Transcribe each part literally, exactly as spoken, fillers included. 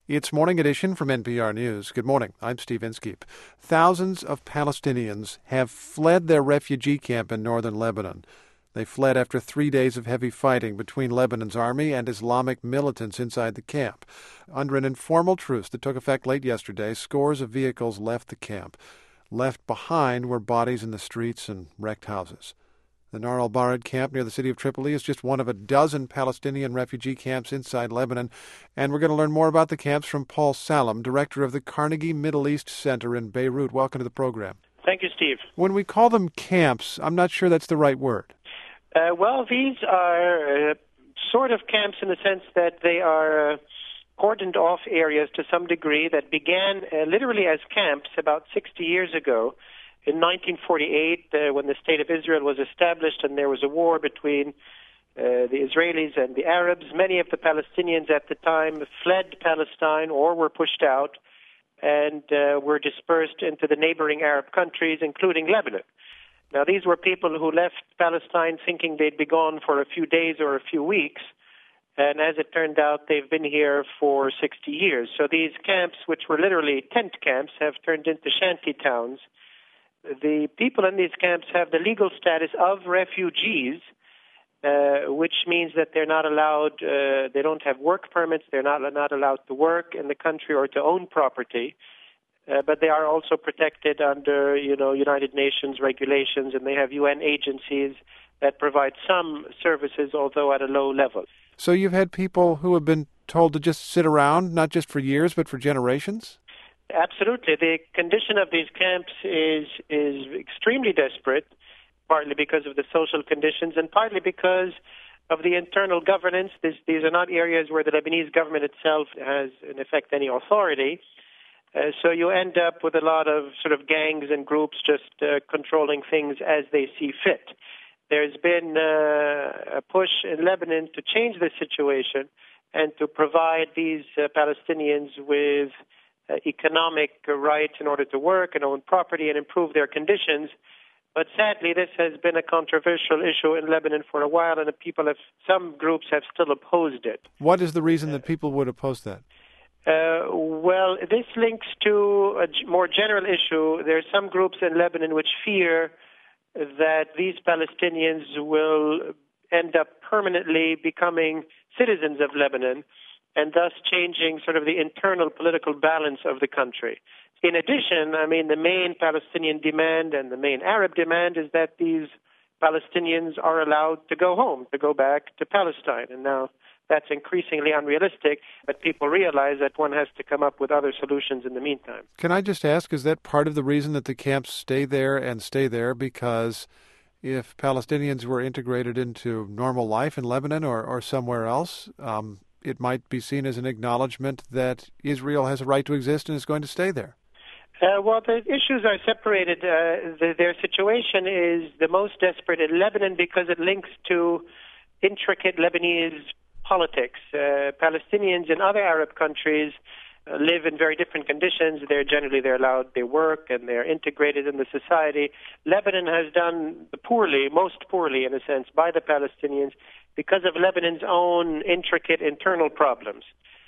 It's Morning Edition from N P R News. Good morning. I'm Steve Inskeep. Thousands of Palestinians have fled their refugee camp in northern Lebanon. They fled after three days of heavy fighting between Lebanon's army and Islamic militants inside the camp. Under an informal truce that took effect late yesterday, scores of vehicles left the camp. Left behind were bodies in the streets and wrecked houses. The Nar al-Bared camp near the city of Tripoli is just one of a dozen Palestinian refugee camps inside Lebanon. And we're going to learn more about the camps from Paul Salam, director of the Carnegie Middle East Center in Beirut. Welcome to the program. Thank you, Steve. When we call them camps, I'm not sure that's the right word. Uh, well, these are uh, sort of camps in the sense that they are uh, cordoned off areas to some degree that began uh, literally as camps about sixty years ago. In nineteen forty-eight, uh, when the State of Israel was established and there was a war between uh, the Israelis and the Arabs, many of the Palestinians at the time fled Palestine or were pushed out and uh, were dispersed into the neighboring Arab countries, including Lebanon. Now, these were people who left Palestine thinking they'd be gone for a few days or a few weeks, and as it turned out, they've been here for sixty years. So these camps, which were literally tent camps, have turned into shanty towns. The people in these camps have the legal status of refugees, uh, which means that they're not allowed, uh, they don't have work permits, they're not, not allowed to work in the country or to own property, uh, but they are also protected under, you know, United Nations regulations, and they have U N agencies that provide some services, although at a low level. So you've had people who have been told to just sit around, not just for years, but for generations? Absolutely. The condition of these camps is is extremely desperate, partly because of the social conditions and partly because of the internal governance. This, these are not areas where the Lebanese government itself has, in effect, any authority. Uh, so you end up with a lot of sort of gangs and groups just uh, controlling things as they see fit. There's been uh, a push in Lebanon to change the situation and to provide these uh, Palestinians with Uh, economic uh, rights in order to work and own property and improve their conditions. But sadly, this has been a controversial issue in Lebanon for a while, and the people have, some groups have still opposed it. What is the reason that people would oppose that? Uh, well, this links to a g- more general issue. There are some groups in Lebanon which fear that these Palestinians will end up permanently becoming citizens of Lebanon, and thus changing sort of the internal political balance of the country. In addition, I mean, the main Palestinian demand and the main Arab demand is that these Palestinians are allowed to go home, to go back to Palestine. And now that's increasingly unrealistic, but people realize that one has to come up with other solutions in the meantime. Can I just ask, is that part of the reason that the camps stay there and stay there? Because if Palestinians were integrated into normal life in Lebanon or, or somewhere else, um, it might be seen as an acknowledgement that Israel has a right to exist and is going to stay there. Uh, well, the issues are separated. Uh, the, their situation is the most desperate in Lebanon because it links to intricate Lebanese politics. Uh, Palestinians in other Arab countries uh, live in very different conditions. They're generally they're allowed, they work, and they're integrated in the society. Lebanon has done poorly, most poorly in a sense, by the Palestinians because of Lebanon's own intricate internal problems.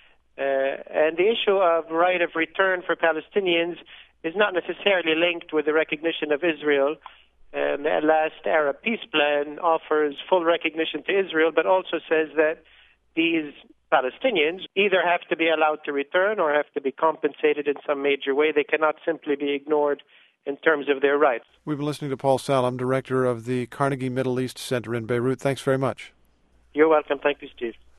Uh, and the issue of right of return for Palestinians is not necessarily linked with the recognition of Israel. And the last Arab peace plan offers full recognition to Israel, but also says that these Palestinians either have to be allowed to return or have to be compensated in some major way. They cannot simply be ignored in terms of their rights. We've been listening to Paul Salam, director of the Carnegie Middle East Center in Beirut. Thanks very much. You're welcome. Thank you, Steve.